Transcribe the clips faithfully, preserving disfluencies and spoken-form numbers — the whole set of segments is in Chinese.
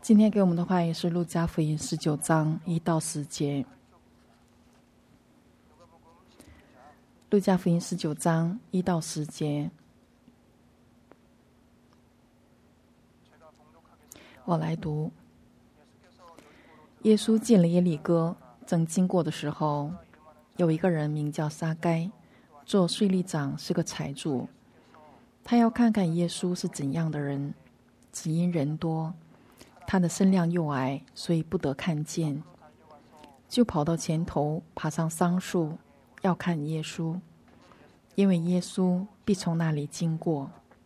今天给我们的话语是路加福音十九章一到十节。路加福音十九章一到十节，我来读。耶稣进了耶利哥，正经过的时候，有一个人名叫撒该，做税吏长，是个财主。他要看看耶稣是怎样的人，只因人多，他的身量又矮，所以不得看见，就跑到前头，爬上桑树，要看耶稣，因为耶稣必从那里经过。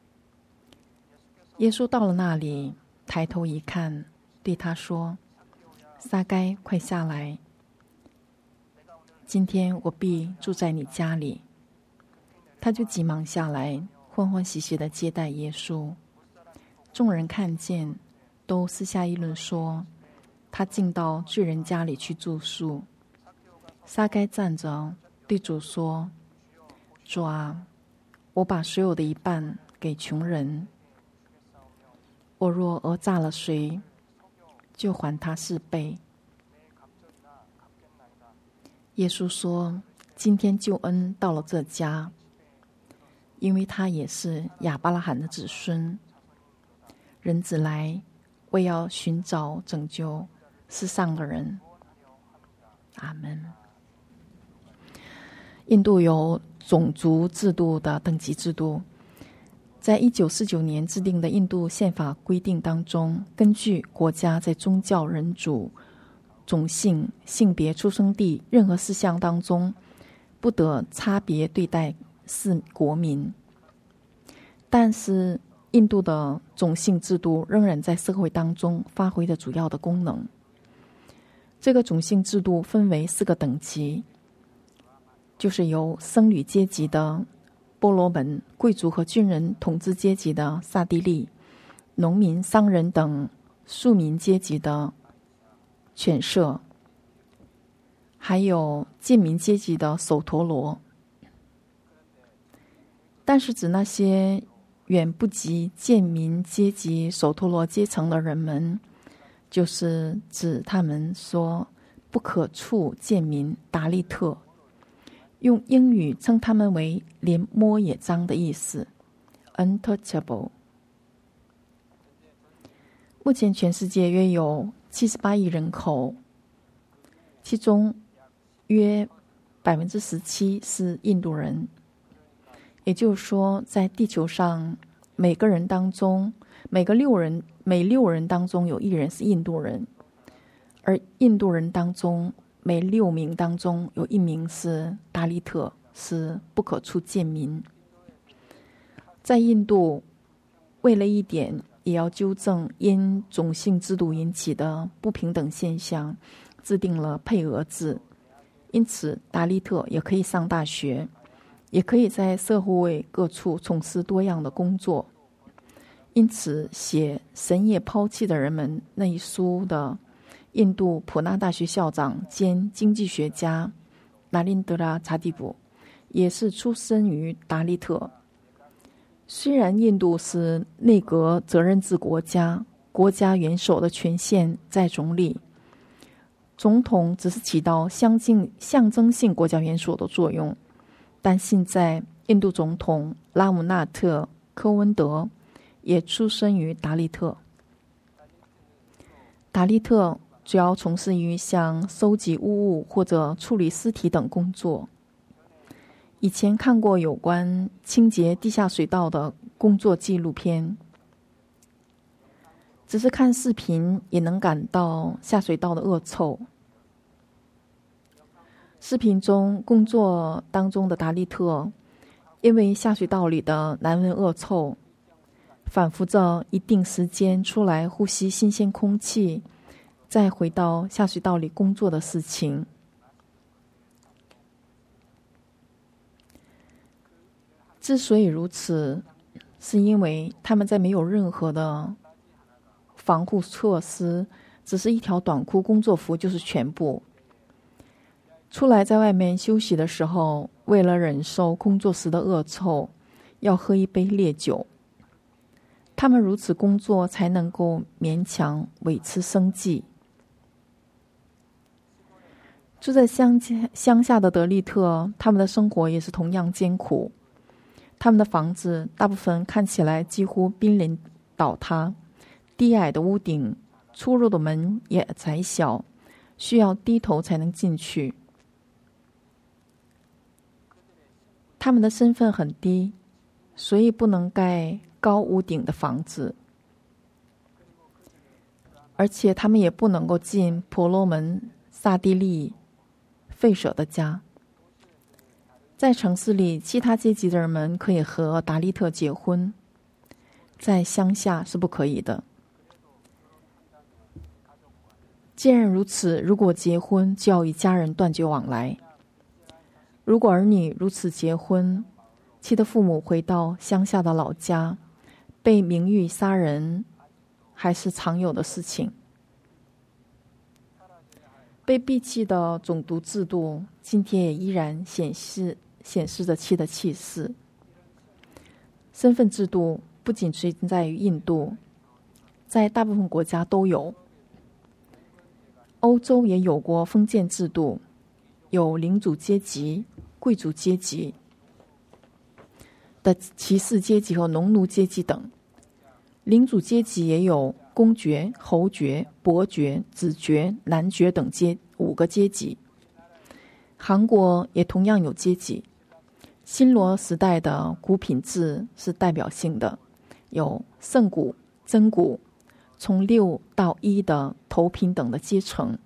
耶稣到了那里，抬头一看，对他说：撒该，快下来，今天我必住在你家里。他就急忙下来，欢欢喜喜地接待耶稣。众人看见，都私下议论说，他进到罪人家里去住宿。撒该站着对主说：主啊，我把所有的一半给穷人，我若讹诈了谁，就还他四倍。耶稣说：今天救恩到了这家，因为他也是亚伯拉罕的子孙。人子来，为要寻找拯救世上的人。阿们。印度有种族制度的等级制度，在一九四九年制定的印度宪法规定当中，根据国家在宗教、人种、种姓、性别、出生地任何事项当中，不得差别对待是国民。但是印度的种姓制度仍然在社会当中发挥着主要的功能。这个种姓制度分为四个等级，就是由僧侣阶级的波罗门、贵族和军人统治阶级的刹帝利、农民、商人等庶民阶级的犬舍，还有贱民阶级的首陀罗。但是指那些远不及贱民阶级首陀罗阶层的人们，就是指他们说不可触贱民达利特，用英语称他们为连摸也脏的意思 untouchable。 目前全世界约有七十八亿人口，其中约百分之十七是印度人。也就是说，在地球上每个人当中，每个六人每六人当中有一人是印度人，而印度人当中每六名当中有一名是达利特，是不可触贱民。在印度，为了一点也要纠正因种姓制度引起的不平等现象，制定了配额制，因此达利特也可以上大学，也可以在社会各处从事多样的工作。因此写《神也抛弃的人们》那一书的印度普纳大学校长兼经济学家纳林德拉查蒂普也是出身于达利特。虽然印度是内阁责任制国家，国家元首的权限在总理，总统只是起到相近象征性国家元首的作用，但现在印度总统拉姆纳特科温德也出身于达利特。达利特主要从事于像收集污物或者处理尸体等工作。以前看过有关清洁地下水道的工作纪录片，只是看视频也能感到下水道的恶臭。视频中工作当中的达利特，因为下水道里的难闻恶臭，反复着一定时间出来呼吸新鲜空气，再回到下水道里工作的事情。之所以如此，是因为他们在没有任何的防护措施，只是一条短裤、工作服就是全部。出来在外面休息的时候，为了忍受工作时的恶臭，要喝一杯烈酒。 他们如此工作才能够勉强维持生计。住在乡下乡下的德利特，他们的生活也是同样艰苦。他们的房子大部分看起来几乎濒临倒塌，低矮的屋顶，出入的门也窄小，需要低头才能进去。他们的身份很低，所以不能盖高屋顶的房子，而且他们也不能够进婆罗门萨蒂利费舍的家。在城市里，其他阶级的人们可以和达利特结婚，在乡下是不可以的。既然如此，如果结婚就要与家人断绝往来。如果儿女如此结婚，其的父母回到乡下的老家，被名誉杀人还是常有的事情。被鄙弃的种族制度今天也依然显示显示着其的气势。身份制度不仅存在于印度，在大部分国家都有。欧洲也有过封建制度，有领主阶级、贵族阶级的骑士阶级和农奴阶级等。领主阶级也有公爵、侯爵、伯爵、子爵、男爵等阶五个阶级。韩国也同样有阶级。新罗时代的古品制是代表性的，有圣古、真古，从六到一的头品等的阶层。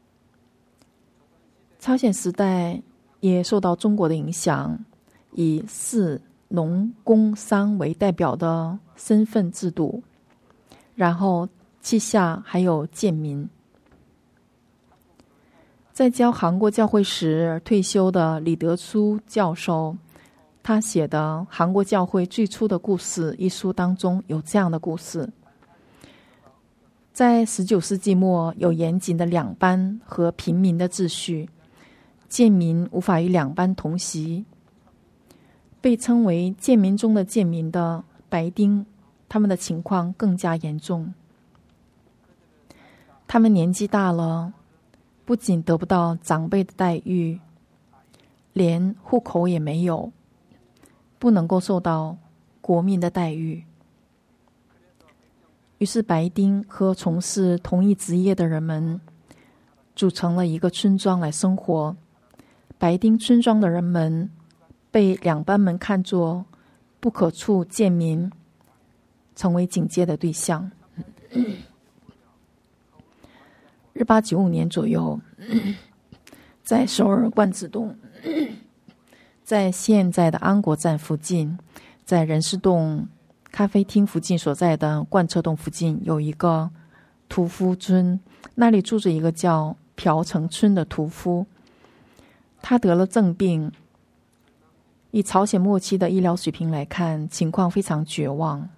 朝鲜时代也受到中国的影响，以士、农、工、商为代表的身份制度，然后其下还有贱民。在教韩国教会时退休的李德书教授，他写的《韩国教会最初的故事》一书当中有这样的故事。在十九世纪末，有严谨的两班和平民的秩序，贱民无法与两班同席。被称为贱民中的贱民的白丁，他们的情况更加严重。他们年纪大了，不仅得不到长辈的待遇，连户口也没有，不能够受到国民的待遇。于是白丁和从事同一职业的人们组成了一个村庄来生活。白丁村庄的人们被两班们看作不可触贱民，成为警戒的对象。一八九五年左右，在首尔冠子洞，在现在的安国站附近，在仁寺洞咖啡厅附近所在的贯彻洞附近，有一个屠夫村，那里住着一个叫朴成春的屠夫。他得了症病，以朝鲜末期的医疗水平来看，情况非常绝望。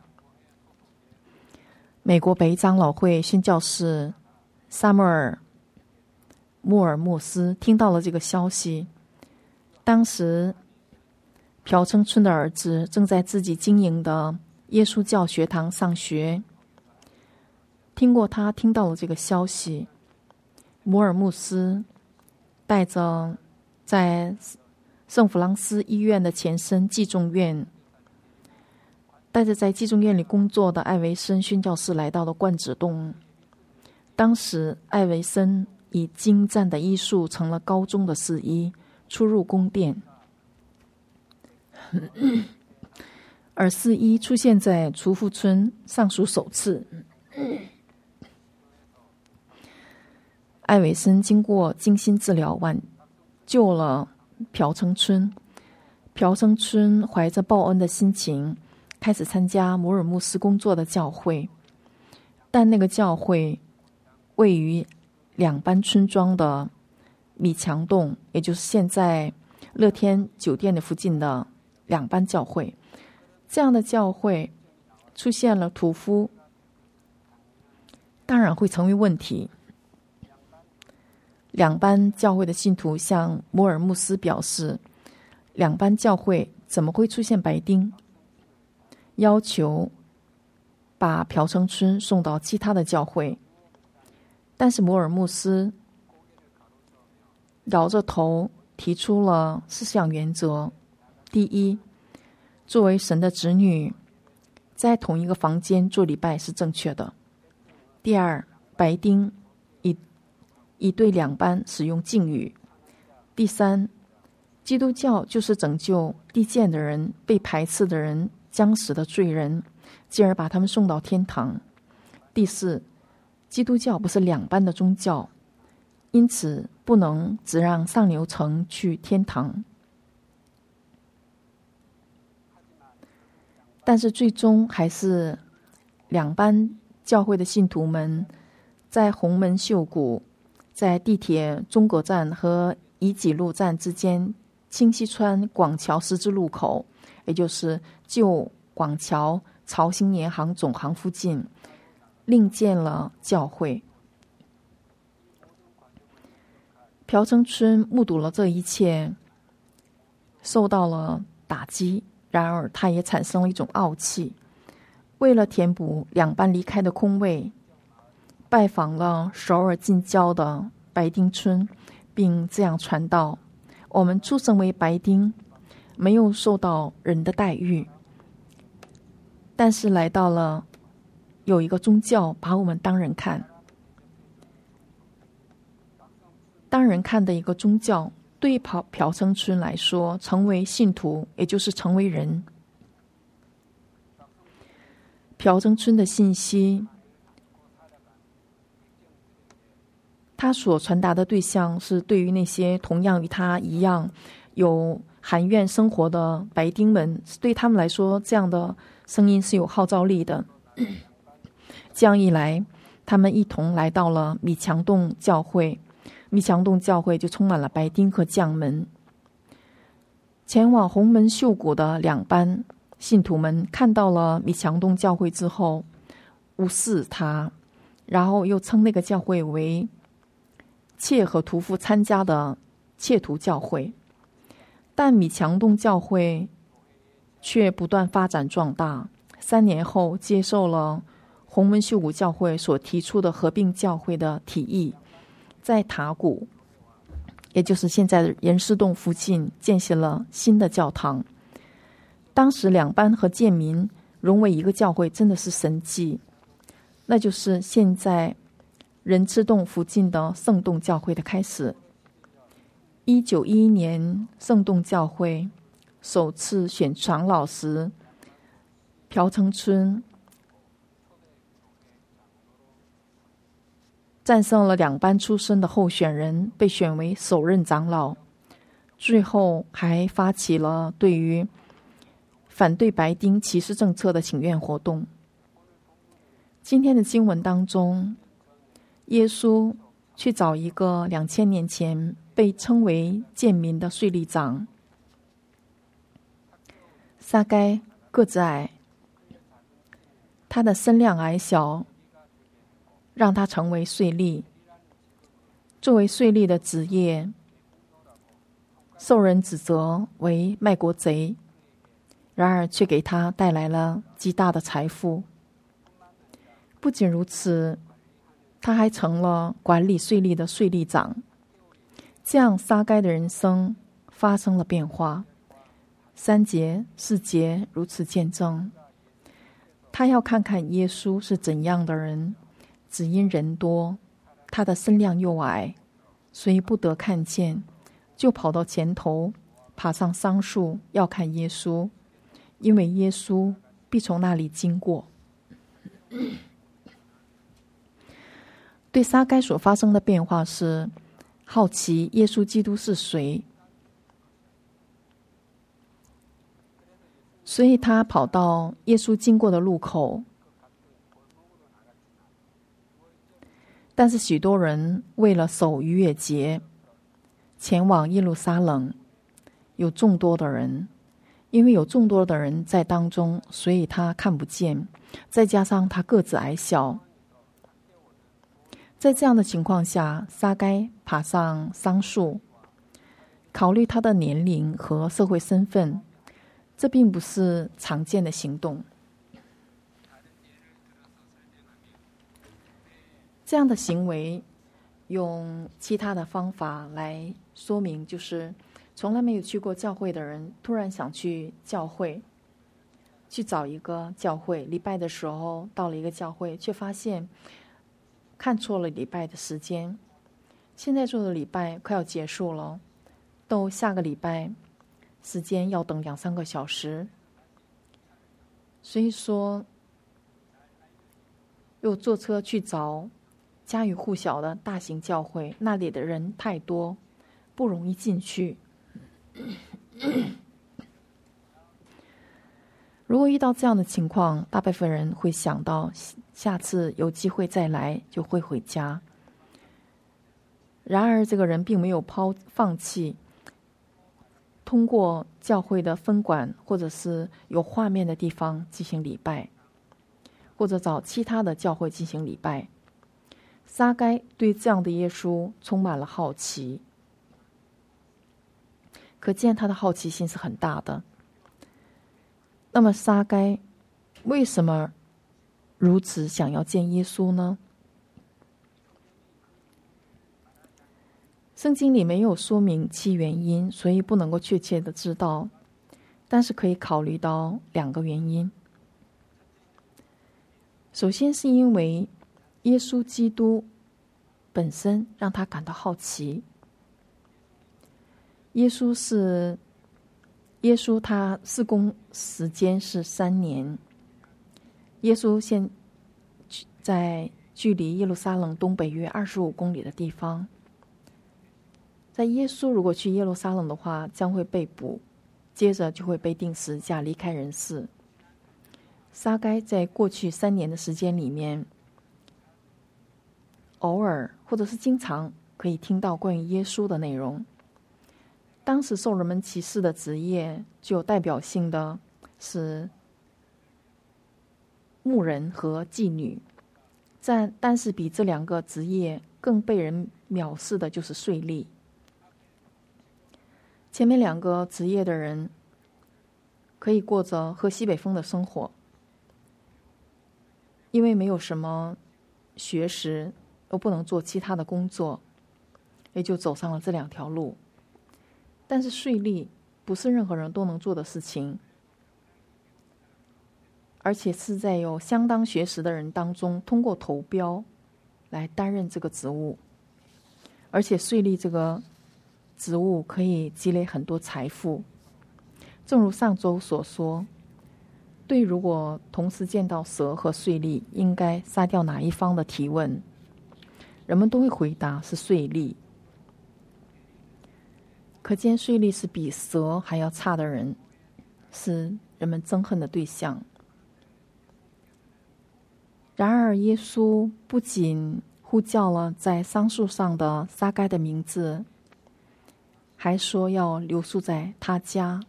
美国北长老会宣教士萨穆尔·穆尔穆斯听到了这个消息。当时朴成春的儿子正在自己经营的耶稣教学堂上学。听过他听到了这个消息，穆尔穆斯带着在圣弗朗斯医院的前身济众院，带着在济众院里工作的艾维森宣教士来到了冠子洞。当时艾维森以精湛的医术成了高中的士医，出入宫殿。而士医出现在厨夫村尚属首次。艾维森经过精心治疗，挽救了朴成春。朴成春怀着报恩的心情，开始参加摩尔穆斯工作的教会，但那个教会位于两班村庄的米强洞，也就是现在乐天酒店的附近的两班教会。这样的教会出现了屠夫，当然会成为问题。两班教会的信徒向摩尔穆斯表示，两班教会怎么会出现白丁，要求把朴成春送到其他的教会，但是摩尔牧师摇着头提出了四项原则：第一，作为神的子女，在同一个房间做礼拜是正确的；第二，白丁一一对两班使用敬语；第三，基督教就是拯救低贱的人、被排斥的人、将死的罪人，进而把他们送到天堂；第四，基督教不是两般的宗教，因此不能只让上流层去天堂。但是最终还是两班教会的信徒们在洪门秀谷，在地铁中国站和乙己路站之间清溪川广桥十字路口，也就是旧广桥潮兴银行总行附近，另建了教会。朴成春目睹了这一切，受到了打击，然而他也产生了一种傲气。为了填补两班离开的空位，拜访了首尔近郊的白丁村，并这样传道：我们出生为白丁，没有受到人的待遇，但是来到了有一个宗教把我们当人看，当人看的一个宗教，对于朴朴成春来说，成为信徒也就是成为人。朴成春的信息，他所传达的对象是对于那些同样与他一样有含怨生活的白丁们，对他们来说，这样的声音是有号召力的。这样一来，他们一同来到了米强洞教会，米强洞教会就充满了白丁和将门。前往洪门秀谷的两班信徒们看到了米强洞教会之后，无视他，然后又称那个教会为切和屠夫参加的切图教会。但米强洞教会却不断发展壮大，三年后接受了洪门秀谷教会所提出的合并教会的提议，在塔谷，也就是现在的仁寺洞附近建设了新的教堂。当时两班和建民融为一个教会真的是神迹，那就是现在仁寺洞附近的圣洞教会的开始。一九一一年，圣洞教会首次选长老时，朴成春战胜了两班出身的候选人，被选为首任长老。最后还发起了对于反对白丁歧视政策的请愿活动。今天的经文当中，耶稣去找一个两千年前被称为贱民的税吏长撒该，个子矮，他的身量矮小，让他成为税吏。作为税吏的职业，受人指责为卖国贼，然而却给他带来了极大的财富。不仅如此，他还成了管理税吏的税吏长。这样撒该的人生发生了变化。三节四节如此见证，他要看看耶稣是怎样的人，只因人多，他的身量又矮，所以不得看见，就跑到前头，爬上桑树要看耶稣，因为耶稣必从那里经过。对撒该所发生的变化是好奇耶稣基督是谁，所以他跑到耶稣经过的路口。但是许多人为了守逾越节前往耶路撒冷，有众多的人，因为有众多的人在当中，所以他看不见，再加上他个子矮小。在这样的情况下，撒该爬上桑树，考虑他的年龄和社会身份，这并不是常见的行动。 这样的行为用其他的方法来说明，就是从来没有去过教会的人突然想去教会，去找一个教会，礼拜的时候到了一个教会，却发现看错了礼拜的时间，现在做的礼拜快要结束了，到下个礼拜时间要等两三个小时。所以说又坐车去找家喻户晓的大型教会，那里的人太多，不容易进去。如果遇到这样的情况，大部分人会想到下次有机会再来就会回家。然而这个人并没有抛放弃通过教会的分馆或者是有画面的地方进行礼拜，或者找其他的教会进行礼拜。撒该对这样的耶稣充满了好奇，可见他的好奇心是很大的。那么撒该为什么如此想要见耶稣呢？圣经里没有说明其原因，所以不能够确切的知道，但是可以考虑到两个原因。首先是因为耶稣基督本身让他感到好奇。耶稣是耶稣他事工时间是三年，耶稣现在距离耶路撒冷东北约二十五公里的地方。在耶稣如果去耶路撒冷的话，将会被捕，接着就会被钉十字架离开人世。撒该在过去三年的时间里面，偶尔或者是经常可以听到关于耶稣的内容。当时受人们歧视的职业，具有代表性的是牧人和妓女，但但是比这两个职业更被人藐视的就是税吏。前面两个职业的人可以过着喝西北风的生活，因为没有什么学识，又不能做其他的工作，也就走上了这两条路。但是税吏不是任何人都能做的事情，而且是在有相当学识的人当中通过投标来担任这个职务，而且税吏这个职务可以积累很多财富。正如上周所说，对如果同时见到蛇和税吏应该杀掉哪一方的提问，人们都会回答是税吏。可见税吏是比蛇还要差的人，是人们憎恨的对象。然而耶稣不仅呼叫了在桑树上的撒该的名字，还说要留宿在他家。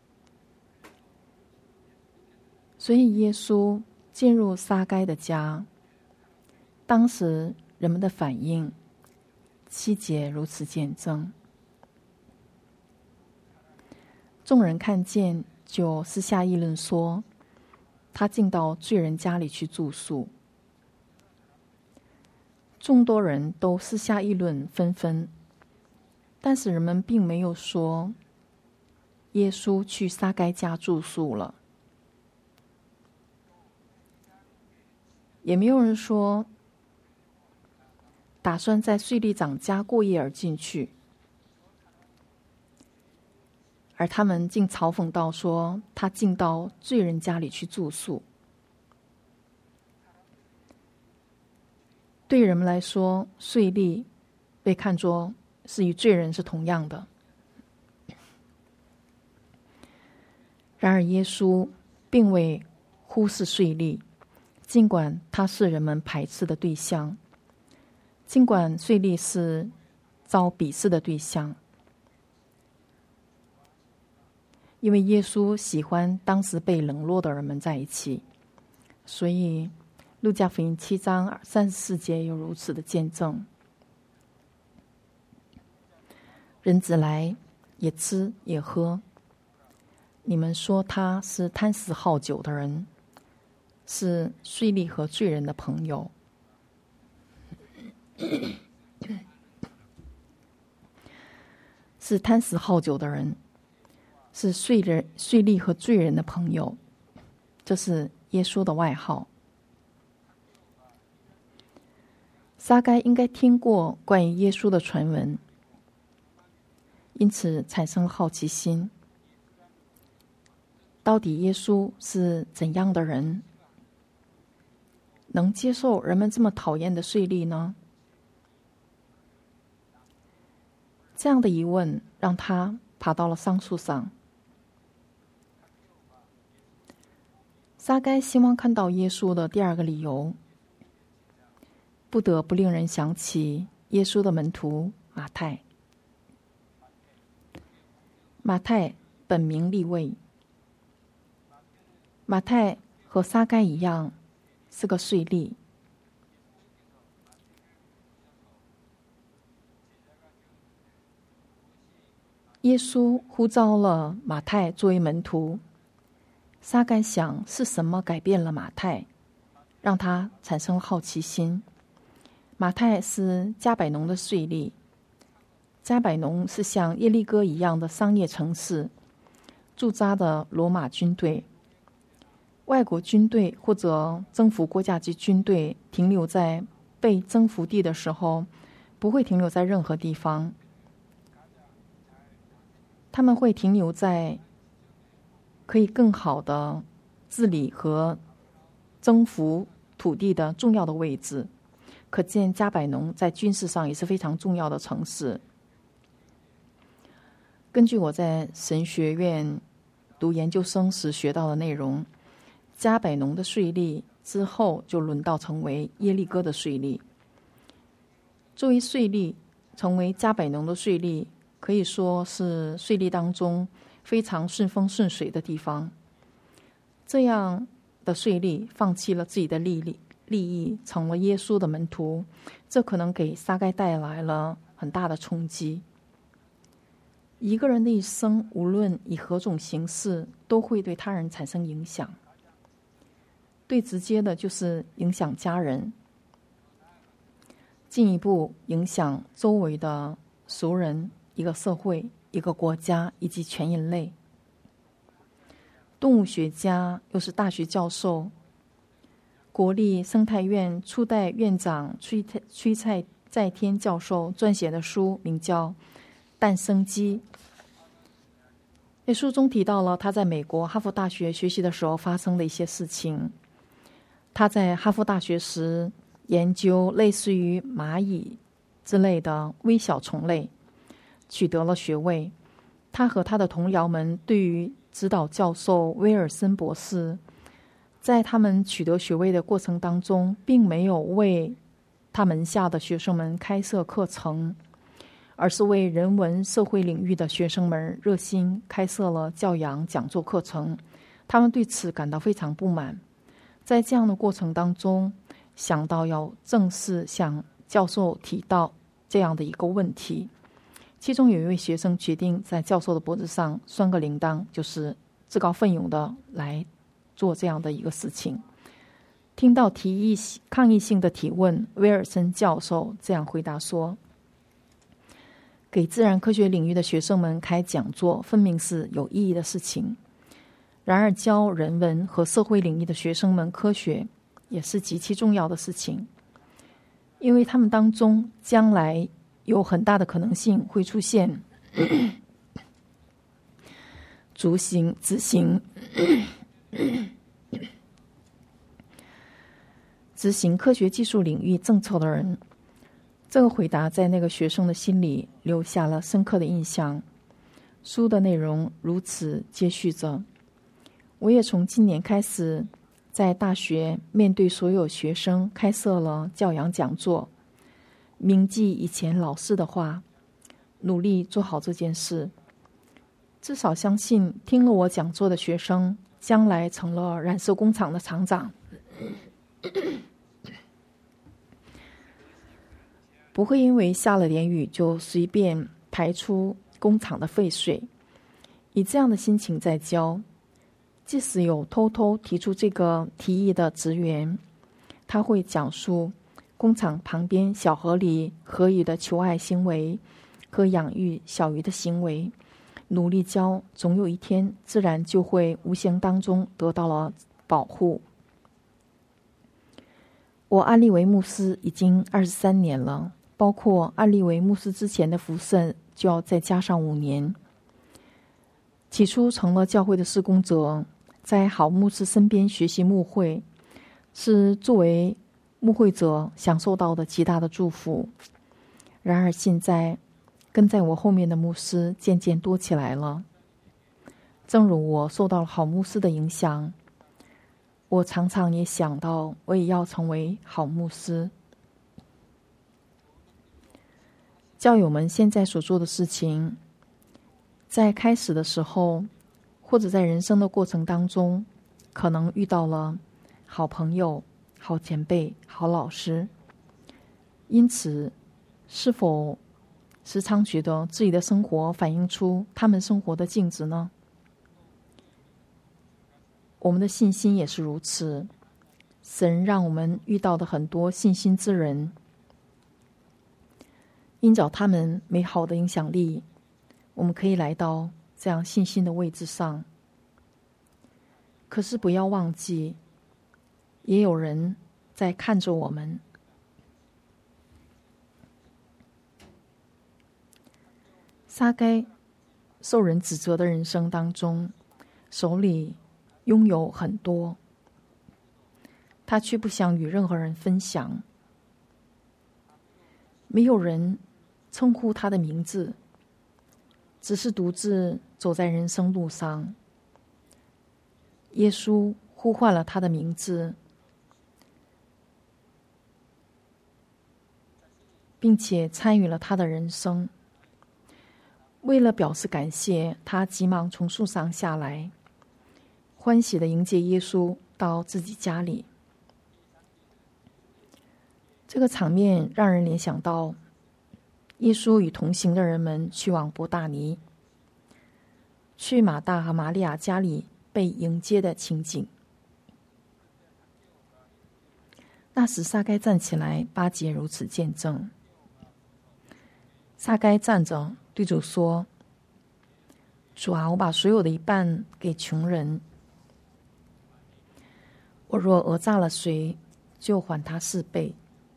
所以耶稣进入撒该的家，当时人们的反应，七节如此见证。众人看见，就私下议论说，他进到罪人家里去住宿。众多人都私下议论纷纷，但是人们并没有说耶稣去撒该家住宿了，也没有人说打算在税吏长家过夜而进去，而他们竟嘲讽到说他进到罪人家里去住宿。对人们来说，税吏被看作是与罪人是同样的。然而耶稣并未忽视税吏，尽管他是人们排斥的对象，尽管税吏是遭鄙视的对象，因为耶稣喜欢当时被冷落的人们在一起，所以路加福音七章三十四节有如此的见证。人子来，也吃也喝，你们说他是贪食好酒的人，是税吏和罪人的朋友。 是贪食好酒的人，是税人、税吏和罪人的朋友，这是耶稣的外号。撒该应该听过关于耶稣的传闻，因此产生了好奇心。到底耶稣是怎样的人，能接受人们这么讨厌的税吏呢？这样的疑问让他爬到了桑树上。撒该希望看到耶稣的第二个理由，不得不令人想起耶稣的门徒马太。马太本名利未，马太和撒该一样是个税吏。耶稣呼召了马太作为门徒，撒该想是什么改变了马太，让他产生了好奇心。马太是加百农的税吏，加百农是像耶利哥一样的商业城市，驻扎的罗马军队。外国军队或者征服国家级军队停留在被征服地的时候，不会停留在任何地方，他们会停留在可以更好的治理和征服土地的重要的位置。可见加百农在军事上也是非常重要的城市。根据我在神学院读研究生时学到的内容，加百农的税吏之后就轮到成为耶利哥的税吏。作为税吏，成为加百农的税吏，可以说是税吏当中非常顺风顺水的地方。这样的税吏放弃了自己的利益，利益成了耶稣的门徒，这可能给撒该带来了很大的冲击。一个人的一生，无论以何种形式，都会对他人产生影响。最直接的就是影响家人，进一步影响周围的熟人、一个社会、一个国家以及全人类。动物学家又是大学教授，国立生态院初代院长崔崔蔡在天教授撰写的书名叫《诞生鸡》。在书中提到了他在美国哈佛大学学习的时候发生的一些事情。他在哈佛大学时研究类似于蚂蚁之类的微小虫类，取得了学位。他和他的同僚们对于指导教授威尔森博士在他们取得学位的过程当中，并没有为他门下的学生们开设课程，而是为人文社会领域的学生们热心开设了教养讲座课程。他们对此感到非常不满，在这样的过程当中，想到要正式向教授提到这样的一个问题。其中有一位学生决定在教授的脖子上拴个铃铛，就是自告奋勇的来做这样的一个事情。听到提议抗议性的提问，威尔森教授这样回答说：给自然科学领域的学生们开讲座分明是有意义的事情，然而教人文和社会领域的学生们科学也是极其重要的事情，因为他们当中将来有很大的可能性会出现执行执行执行科学技术领域政策的人。这个回答在那个学生的心里留下了深刻的印象。书的内容如此接续着。我也从今年开始在大学面对所有学生开设了教养讲座，铭记以前老师的话，努力做好这件事。至少相信听了我讲座的学生将来成了染色工厂的厂长，不会因为下了点雨就随便排出工厂的废水。以这样的心情在教，即使有偷偷提出这个提议的职员，他会讲述工厂旁边小河里河鱼的求爱行为和养育小鱼的行为，努力教，总有一天自然就会无形当中得到了保护。我安利为牧师已经二十三年了，包括安利为牧师之前的服侍就要再加上五年。起初成了教会的事工者，在好牧师身边学习牧会，是作为牧会者享受到的极大的祝福。然而现在跟在我后面的牧师渐渐多起来了。正如我受到了好牧师的影响，我常常也想到我也要成为好牧师。教友们现在所做的事情，在开始的时候或者在人生的过程当中，可能遇到了好朋友、好前辈、好老师，因此是否时常觉得自己的生活反映出他们生活的镜子呢？我们的信心也是如此，神让我们遇到的很多信心之人，因着他们美好的影响力，我们可以来到这样信心的位置上。可是不要忘记，也有人在看着我们。撒该受人指责的人生当中，手里拥有很多，他却不想与任何人分享。没有人称呼他的名字，只是独自走在人生路上。耶稣呼唤了他的名字，并且参与了他的人生。为了表示感谢，他急忙从树上下来，欢喜地迎接耶稣到自己家里。这个场面让人联想到耶稣与同行的人们去往伯大尼，去马大和玛利亚家里被迎接的情景。那时撒该站起来，八节如此见证。撒该站着对主说：主啊，我把所有的一半给穷人，我若讹诈了谁，就还他四倍。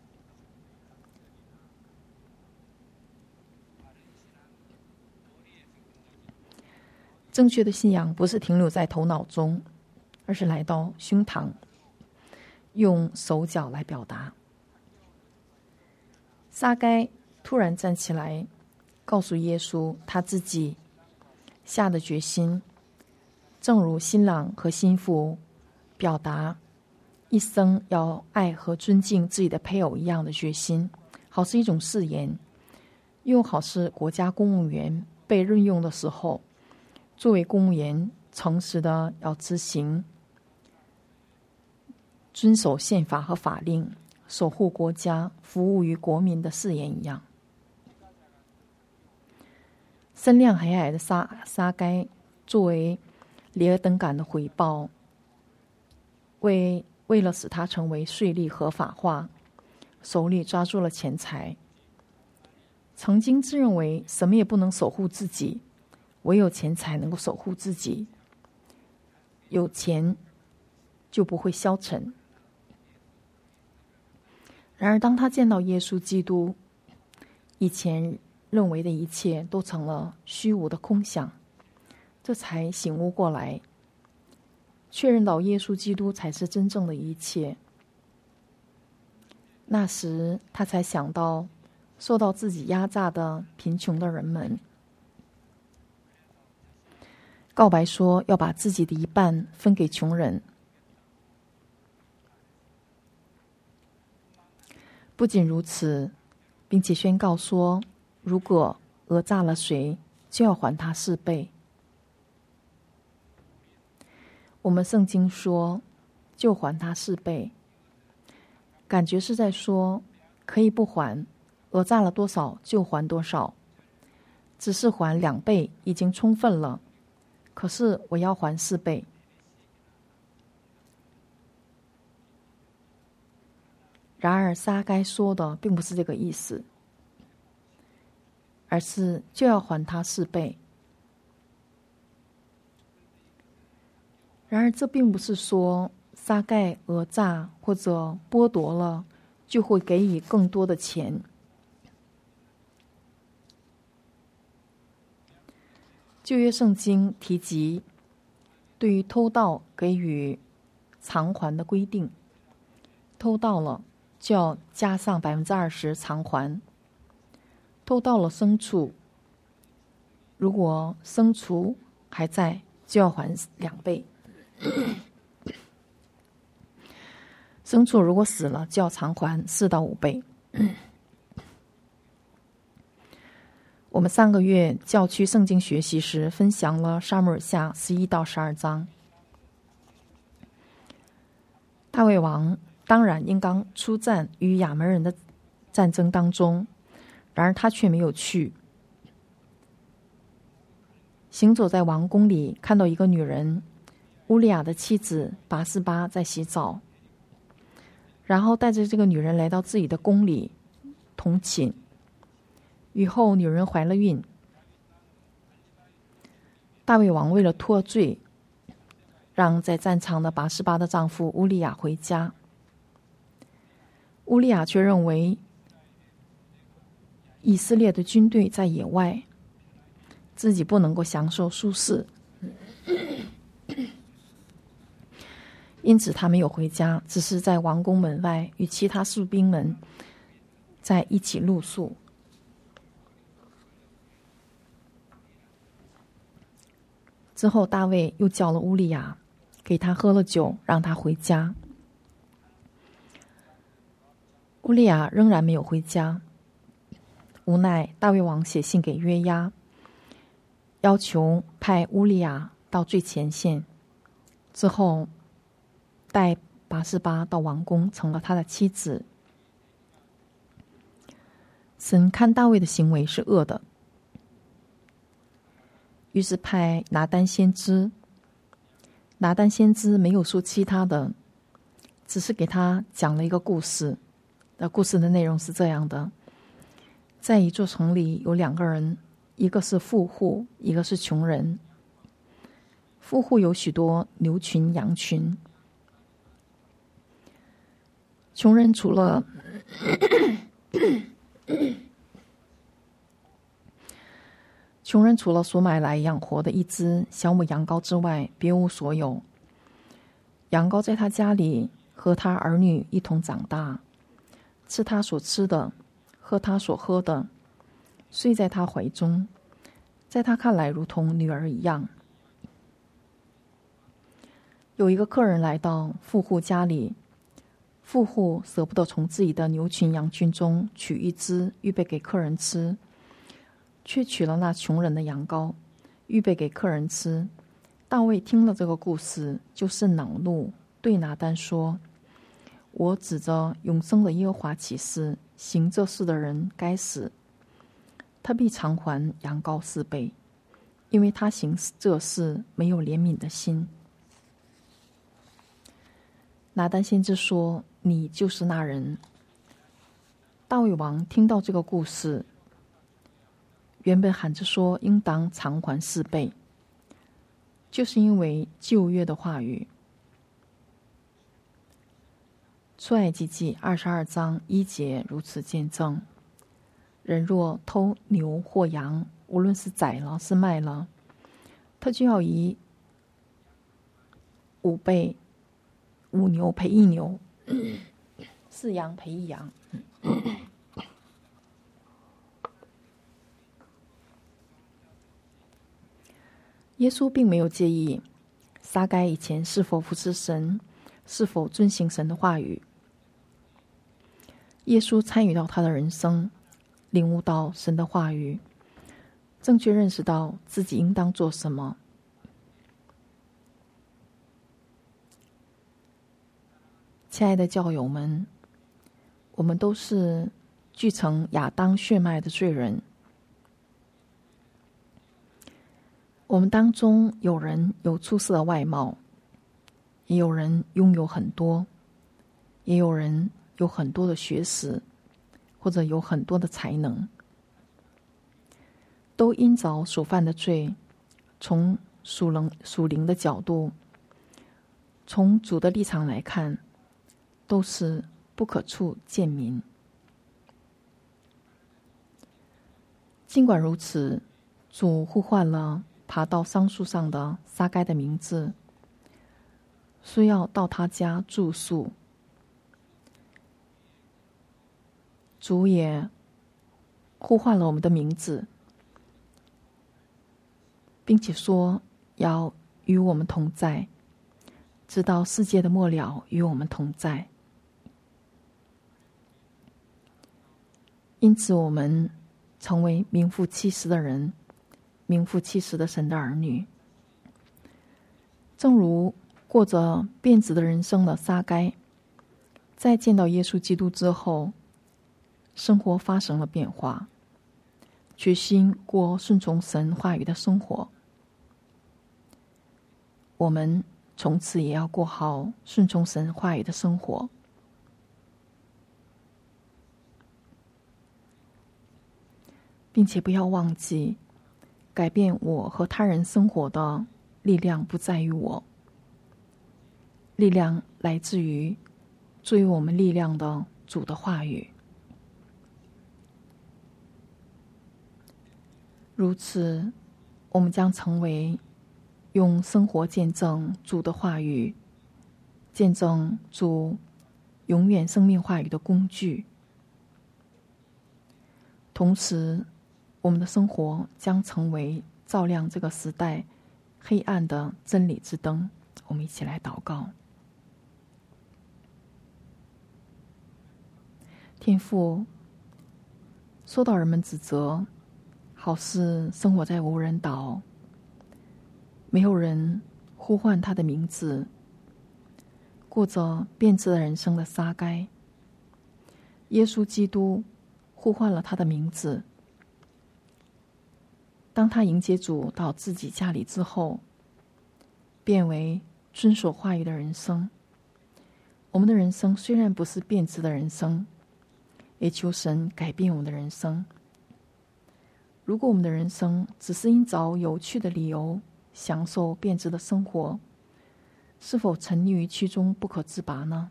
正确的信仰不是停留在头脑中，而是来到胸膛，用手脚来表达。撒该突然站起来，告诉耶稣他自己下的决心，正如新郎和新妇表达一生要爱和尊敬自己的配偶一样的决心，好是一种誓言，又好是国家公务员被任用的时候，作为公务员诚实的要执行、遵守宪法和法令，守护国家、服务于国民的誓言一样。身量很矮的撒撒该作为里尔登港的回报，为为了使他成为税吏合法化，手里抓住了钱财。曾经自认为什么也不能守护自己，唯有钱财能够守护自己，有钱就不会消沉。然而当他见到耶稣基督，以前认为的一切都成了虚无的空想，这才醒悟过来，确认到耶稣基督才是真正的一切。那时他才想到受到自己压榨的贫穷的人们，告白说要把自己的一半分给穷人。不仅如此，并且宣告说，如果讹诈了谁，就要还他四倍。我们圣经说就还他四倍，感觉是在说可以不还，讹诈了多少就还多少，只是还两倍已经充分了，可是我要还四倍。 然而撒该说的并不是这个意思，而是就要还他四倍。然而这并不是说撒该讹诈或者剥夺了就会给予更多的钱。旧约圣经提及对于偷盗给予偿还的规定，偷盗了就要加上百分之二十偿还。偷盗了牲畜，如果牲畜还在，就要还两倍。牲畜如果死了，就要偿还四到五倍。我们上个月教区圣经学习时分享了撒母耳下十一到十二章。大卫王当然应当出战与亚扪人的战争当中，然而他却没有去。行走在王宫里，看到一个女人乌利亚的妻子拔示巴在洗澡，然后带着这个女人来到自己的宫里同寝。以后女人怀了孕，大卫王为了脱罪，让在战场的拔示巴的丈夫乌利亚回家。乌利亚却认为以色列的军队在野外，自己不能够享受舒适，因此他没有回家，只是在王宫门外与其他士兵们在一起露宿。之后大卫又叫了乌利亚，给他喝了酒，让他回家。乌利亚仍然没有回家，无奈大卫王写信给约押，要求派乌利亚到最前线，之后带拔示巴到王宫，成了他的妻子。神看大卫的行为是恶的，于是派拿单先知。拿单先知没有说其他的，只是给他讲了一个故事。那故事的内容是这样的：在一座城里有两个人，一个是富户，一个是穷人。富户有许多牛群羊群，穷人除了穷人除了所买来养活的一只小母羊羔之外，别无所有。羊羔在他家里和他儿女一同长大，吃他所吃的，喝他所喝的，睡在他怀中，在他看来如同女儿一样。有一个客人来到富户家里，富户舍不得从自己的牛群羊群中取一只预备给客人吃，却取了那穷人的羊羔预备给客人吃。大卫听了这个故事，就甚恼怒，对拿单说：我指着永生的耶和华起誓，行这事的人该死，他必偿还羊羔四倍，因为他行这事没有怜悯的心。拿单先知说：你就是那人。大卫王听到这个故事，原本喊着说应当偿还四倍，就是因为旧约的话语。出埃及记二十二章一节如此见证：人若偷牛或羊，无论是宰了是卖了，他就要以五倍，五牛赔一牛，四羊赔一羊。耶稣并没有介意撒该以前是否服侍神，是否遵行神的话语。耶稣参与到他的人生，领悟到神的话语，正确认识到自己应当做什么。亲爱的教友们，我们都是继承亚当血脉的罪人。我们当中有人有出色的外貌，也有人拥有很多，也有人有很多的学识，或者有很多的才能，都因着所犯的罪，从属灵属灵的角度，从主的立场来看，都是不可触见民。尽管如此，主呼唤了爬到桑树上的撒该的名字，说要到他家住宿。主也呼唤了我们的名字，并且说要与我们同在，直到世界的末了与我们同在。因此我们成为名副其实的人，名副其实的神的儿女。正如过着变质的人生的撒该，在见到耶稣基督之后，生活发生了变化，决心过顺从神话语的生活。我们从此也要过好顺从神话语的生活。并且不要忘记，改变我和他人生活的力量不在于我，力量来自于赐予我们力量的主的话语。如此，我们将成为用生活见证主的话语，见证主永远生命话语的工具。同时，我们的生活将成为照亮这个时代黑暗的真理之灯。我们一起来祷告。天父，受到人们指责，好似生活在无人岛，没有人呼唤他的名字，过着变质的人生的撒该。耶稣基督呼唤了他的名字。当他迎接主到自己家里之后，变为遵守话语的人生。我们的人生虽然不是变质的人生，也求神改变我们的人生。如果我们的人生只是因找有趣的理由享受变质的生活，是否沉溺于其中不可自拔呢？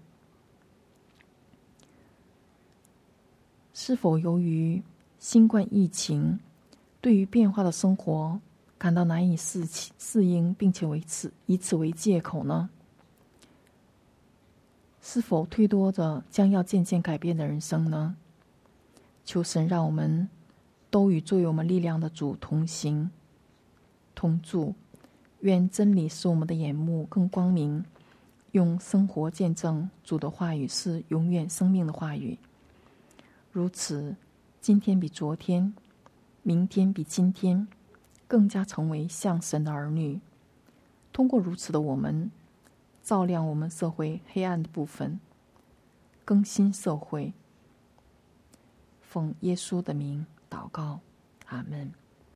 是否由于新冠疫情对于变化的生活感到难以适适应，并且为此以此为借口呢？是否推脱着将要渐渐改变的人生呢？求神让我们都与作为我们力量的主同行同住，愿真理使我们的眼目更光明，用生活见证主的话语是永远生命的话语。如此，今天比昨天，明天比今天，更加成为像神的儿女。通过如此的我们，照亮我们社会黑暗的部分，更新社会。奉耶稣的名祷告，阿们。